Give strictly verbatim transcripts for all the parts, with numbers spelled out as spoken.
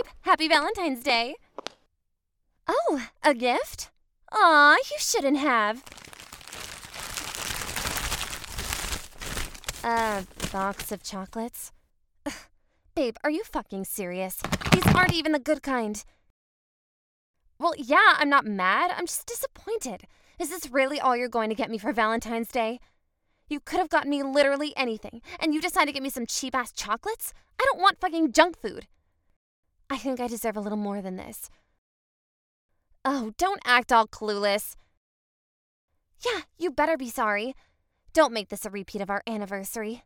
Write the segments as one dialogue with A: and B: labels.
A: babe. Happy Valentine's Day. Oh, a gift? Aw, you shouldn't have. A box of chocolates? Ugh. Babe, are you fucking serious? These aren't even the good kind. Well, yeah, I'm not mad. I'm just disappointed. Is this really all you're going to get me for Valentine's Day? You could have gotten me literally anything, and you decide to get me some cheap-ass chocolates? I don't want fucking junk food. I think I deserve a little more than this. Oh, don't act all clueless. Yeah, you better be sorry. Don't make this a repeat of our anniversary.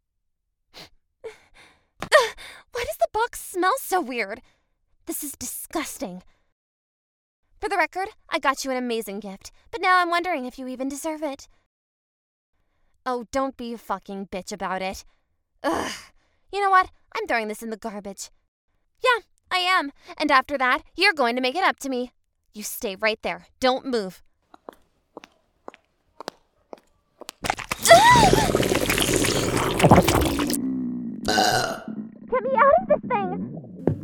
A: Why does the box smell so weird? This is disgusting. For the record, I got you an amazing gift, but now I'm wondering if you even deserve it. Oh, don't be a fucking bitch about it. Ugh. You know what? I'm throwing this in the garbage. Yeah, I am. And after that, you're going to make it up to me. You stay right there. Don't move. Get me out of this thing!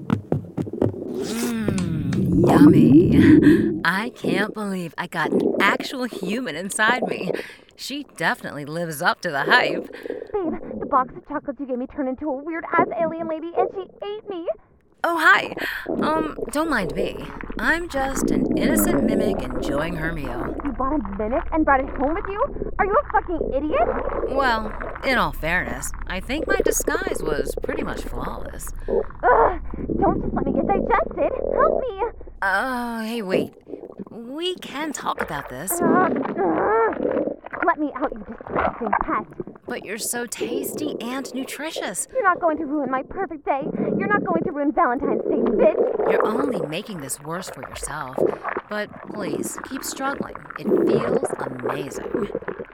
B: Mmm, yummy. I can't believe I got an actual human inside me. She definitely lives up to the hype.
A: Babe, the box of chocolates you gave me turned into a weird-ass alien lady and she ate me.
B: Oh, hi. Um, don't mind me. I'm just an innocent mimic enjoying her meal.
A: You bought a mimic and brought it home with you? Are you a fucking idiot?
B: Well, in all fairness, I think my disguise was pretty much flawless.
A: Ugh, don't just let me get digested. Help me.
B: Uh, hey, wait. We can talk about this.
A: Uh, uh, let me out, you disgusting pest.
B: But you're so tasty and nutritious.
A: You're not going to ruin my perfect day. You're not going to ruin Valentine's Day, bitch.
B: You're only making this worse for yourself. But please, keep struggling. It feels amazing.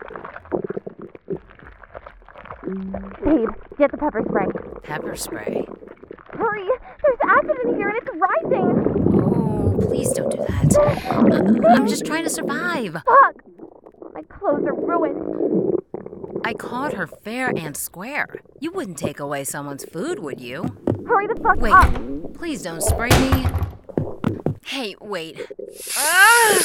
A: Babe, get the pepper spray.
B: Pepper spray?
A: Hurry! There's acid in here and it's rising!
B: Oh, please don't do that. Uh, I'm just trying to survive.
A: Fuck! My clothes are ruined.
B: I caught her fair and square. You wouldn't take away someone's food, would you?
A: Hurry the fuck
B: wait,
A: up!
B: Wait, please don't spray me. Hey, wait. Ah!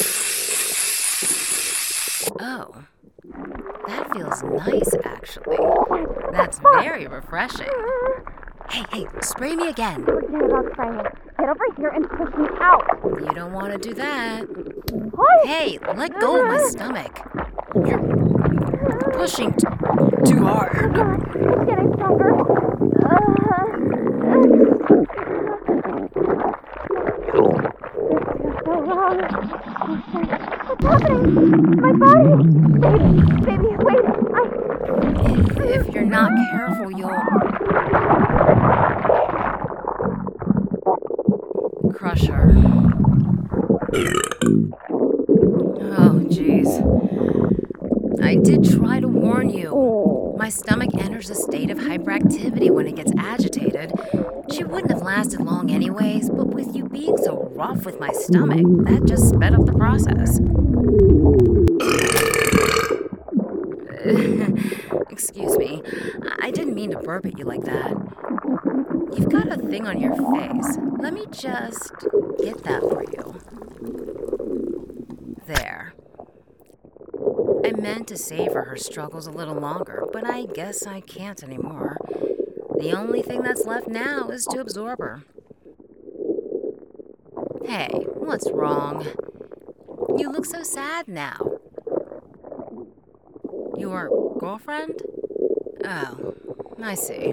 B: Oh, that feels nice, actually. That's very refreshing. Hey, hey, spray me again.
A: Forget about spraying. Get over here and push me out.
B: You don't want to do that.
A: What?
B: Hey, let go of my stomach. You're pushing t- too hard.
A: It's getting stronger. Uh, it's so wrong. Oh, shit. What's happening? My body! Baby, baby, wait. I...
B: If you're not careful, you'll... crush her. Oh, jeez. I did try to warn you. My stomach enters a state of hyperactivity when it gets agitated. She wouldn't have lasted long anyways, but with you being so rough with my stomach, that just sped up the process. Excuse me. I didn't mean to burp at you like that. You've got a thing on your face. Let me just get that for you. There. I meant to savor her struggles a little longer, but I guess I can't anymore. The only thing that's left now is to absorb her. Hey, what's wrong? You look so sad now. Your girlfriend? Oh, I see.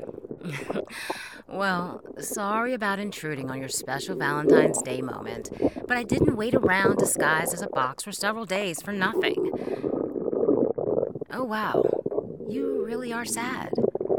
B: Well, sorry about intruding on your special Valentine's Day moment, but I didn't wait around disguised as a box for several days for nothing. Oh, wow. You really are sad.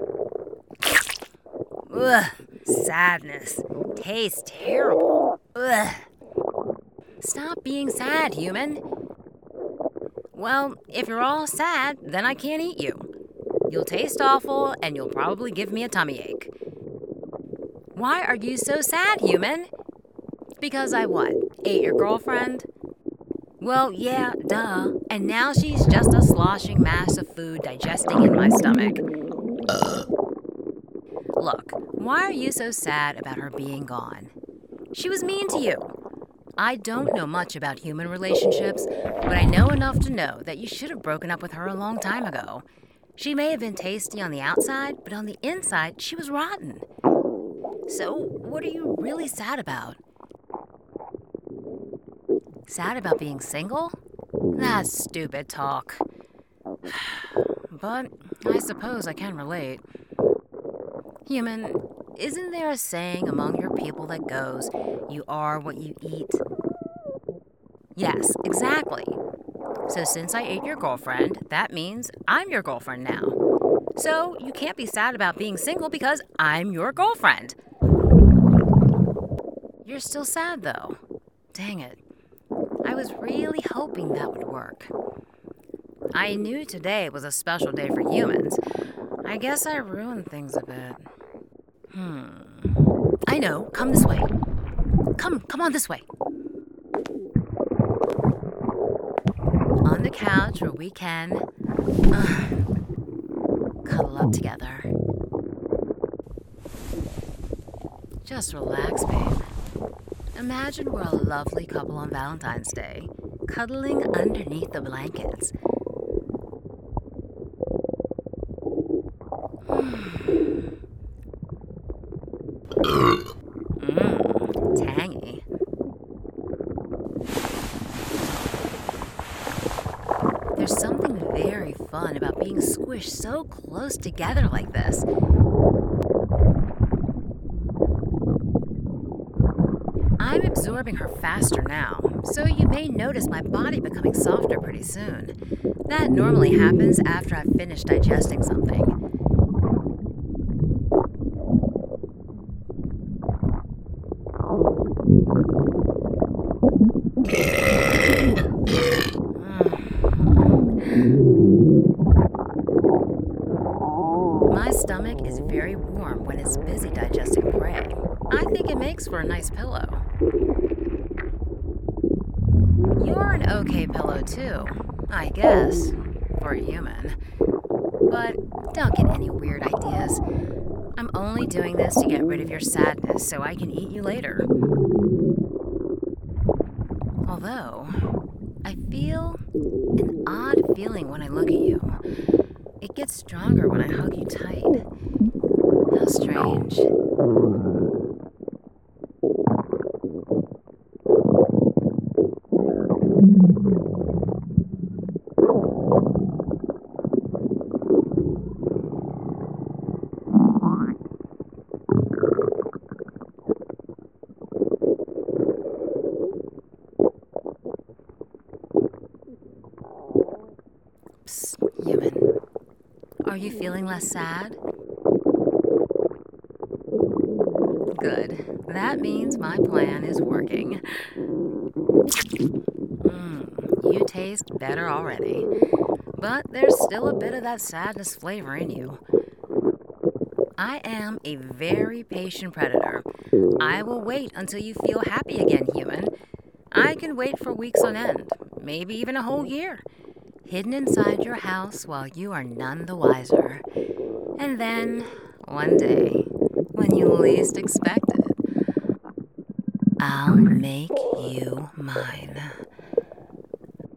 B: Ugh, sadness. Tastes terrible. Ugh. Stop being sad, human. Well, if you're all sad, then I can't eat you. You'll taste awful, and you'll probably give me a tummy ache. Why are you so sad, human? Because I what? Ate your girlfriend? Well, yeah, duh. And now she's just a sloshing mass of food digesting in my stomach. Look, why are you so sad about her being gone? She was mean to you. I don't know much about human relationships, but I know enough to know that you should have broken up with her a long time ago. She may have been tasty on the outside, but on the inside, she was rotten. So, what are you really sad about? Sad about being single? That's stupid talk. But I suppose I can relate. Human, isn't there a saying among your people that goes, you are what you eat? Yes, exactly. So since I ate your girlfriend, that means I'm your girlfriend now. So you can't be sad about being single because I'm your girlfriend. You're still sad though. Dang it. I was really hoping that would work. I knew today was a special day for humans. I guess I ruined things a bit. Hmm. I know. Come this way. Come, come on this way. On the couch where we can uh, cuddle up together. Just relax, babe. Imagine we're a lovely couple on Valentine's Day, cuddling underneath the blankets. Mmm, tangy. There's something very fun about being squished so close together like this. I'm absorbing her faster now, so you may notice my body becoming softer pretty soon. That normally happens after I've finished digesting something. My stomach is very warm when it's busy digesting prey. I think it makes for a nice pillow. You're an okay pillow too, I guess, for a human. But don't get any weird ideas. I'm only doing this to get rid of your sadness so I can eat you later. Although, I feel an odd feeling when I look at you. It gets stronger when I hug you tight. How strange. Psst, human. Are you feeling less sad? Good. That means my plan is working. Mmm, you taste better already. But there's still a bit of that sadness flavor in you. I am a very patient predator. I will wait until you feel happy again, human. I can wait for weeks on end, maybe even a whole year, hidden inside your house while you are none the wiser. And then, one day, when you least expect it, I'll make you mine.